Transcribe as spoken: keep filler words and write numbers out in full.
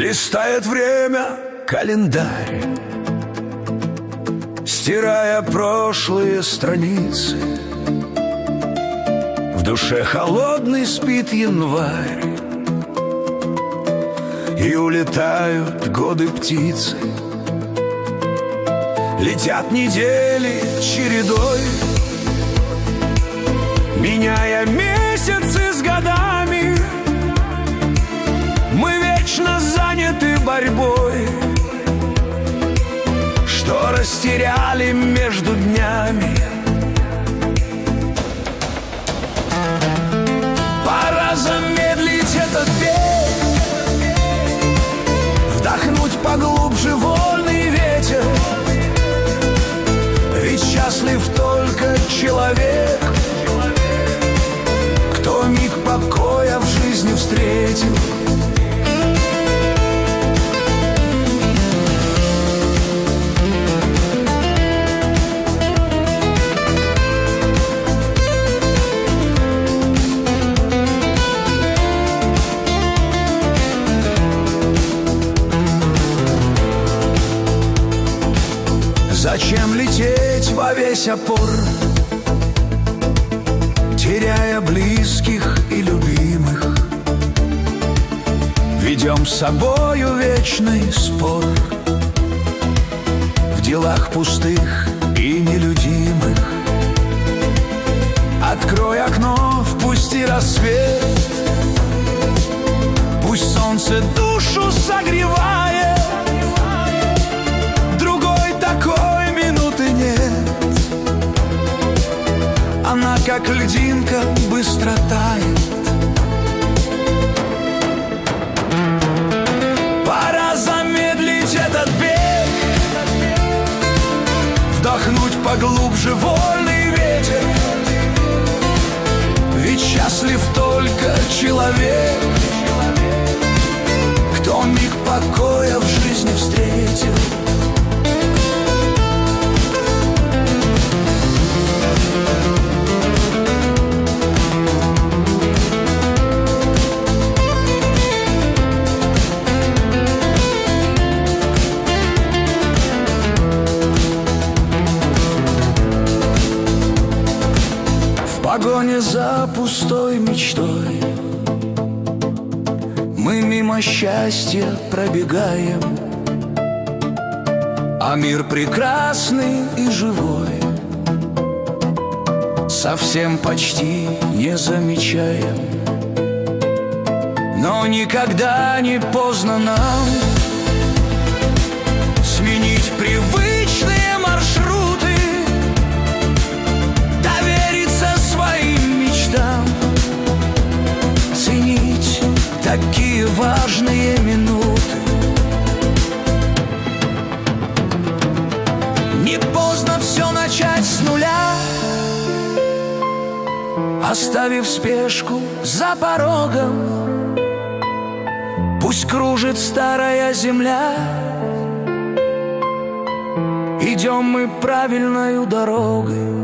Листает время календарь, стирая прошлые страницы. В душе холодный спит январь, и улетают годы птицы. Летят недели чередой, меняя месяцы с годами. Мы вечно заняты борьбой, что растеряли между днями. Пора замедлить этот бег, вдохнуть поглубже вольный ветер. Ведь счастлив только человек, кто миг покоя в жизни встретил. Зачем лететь во весь опор, теряя близких и любимых? Ведем с собою вечный спор в делах пустых и нелюдимых. Открой окно, впусти рассвет, пусть солнце душу согревает. Другой такой минуты нет, она как льдинка быстро тает. Пора замедлить этот бег, вдохнуть поглубже вольный ветер. Ведь счастлив только человек, кто миг покоя в жизни встретил. В погоне за пустой мечтой мы мимо счастья пробегаем, а мир прекрасный и живой совсем почти не замечаем. Но никогда не поздно нам сменить привычные маршруты, довериться своим мечтам, ценить такие важные минуты. Не поздно все начать с нуля, оставив спешку за порогом. Пусть кружит старая земля, идем мы правильною дорогой.